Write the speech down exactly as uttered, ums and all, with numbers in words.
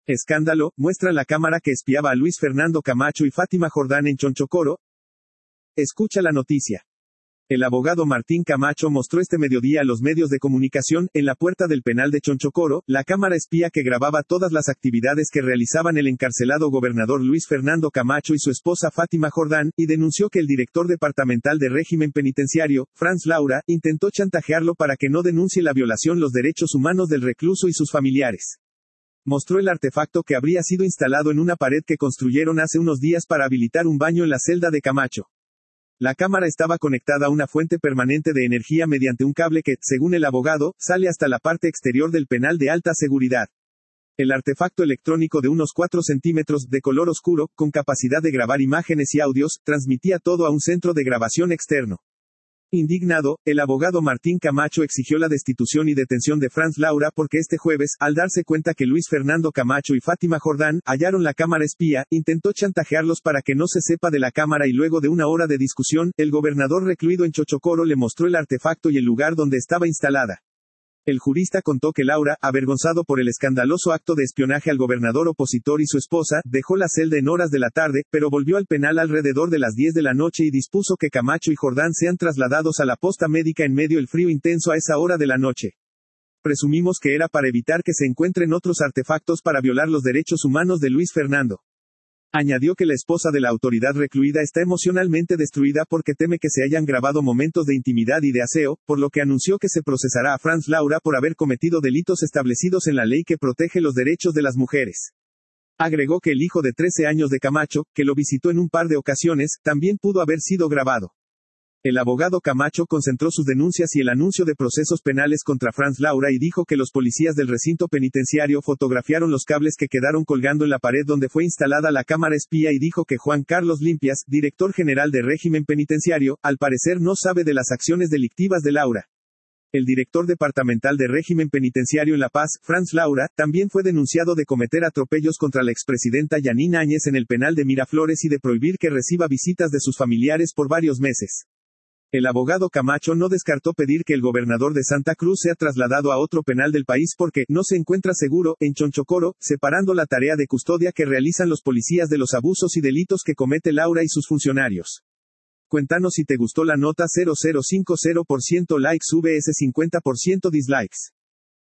Escándalo, muestra la cámara que espiaba a Luis Fernando Camacho y Fátima Jordán en Chonchocoro. Escucha la noticia. El abogado Martín Camacho mostró este mediodía a los medios de comunicación, en la puerta del penal de Chonchocoro, la cámara espía que grababa todas las actividades que realizaban el encarcelado gobernador Luis Fernando Camacho y su esposa Fátima Jordán, y denunció que el director departamental de régimen penitenciario, Franz Laura, intentó chantajearlo para que no denuncie la violación los derechos humanos del recluso y sus familiares. Mostró el artefacto que habría sido instalado en una pared que construyeron hace unos días para habilitar un baño en la celda de Camacho. La cámara estaba conectada a una fuente permanente de energía mediante un cable que, según el abogado, sale hasta la parte exterior del penal de alta seguridad. El artefacto electrónico de unos cuatro centímetros, de color oscuro, con capacidad de grabar imágenes y audios, transmitía todo a un centro de grabación externo. Indignado, el abogado Martín Camacho exigió la destitución y detención de Franz Laura porque este jueves, al darse cuenta que Luis Fernando Camacho y Fátima Jordán hallaron la cámara espía, intentó chantajearlos para que no se sepa de la cámara y luego de una hora de discusión, el gobernador recluido en Chonchocoro le mostró el artefacto y el lugar donde estaba instalada. El jurista contó que Laura, avergonzado por el escandaloso acto de espionaje al gobernador opositor y su esposa, dejó la celda en horas de la tarde, pero volvió al penal alrededor de las diez de la noche y dispuso que Camacho y Jordán sean trasladados a la posta médica en medio del frío intenso a esa hora de la noche. Presumimos que era para evitar que se encuentren otros artefactos para violar los derechos humanos de Luis Fernando. Añadió que la esposa de la autoridad recluida está emocionalmente destruida porque teme que se hayan grabado momentos de intimidad y de aseo, por lo que anunció que se procesará a Franz Laura por haber cometido delitos establecidos en la ley que protege los derechos de las mujeres. Agregó que el hijo de trece años de Camacho, que lo visitó en un par de ocasiones, también pudo haber sido grabado. El abogado Camacho concentró sus denuncias y el anuncio de procesos penales contra Franz Laura y dijo que los policías del recinto penitenciario fotografiaron los cables que quedaron colgando en la pared donde fue instalada la cámara espía y dijo que Juan Carlos Limpias, director general de régimen penitenciario, al parecer no sabe de las acciones delictivas de Laura. El director departamental de régimen penitenciario en La Paz, Franz Laura, también fue denunciado de cometer atropellos contra la expresidenta Yanine Áñez en el penal de Miraflores y de prohibir que reciba visitas de sus familiares por varios meses. El abogado Camacho no descartó pedir que el gobernador de Santa Cruz sea trasladado a otro penal del país porque no se encuentra seguro en Chonchocoro, separando la tarea de custodia que realizan los policías de los abusos y delitos que comete Laura y sus funcionarios. Cuéntanos si te gustó la nota. Cero cero cinco cero por ciento likes vs cincuenta por ciento dislikes.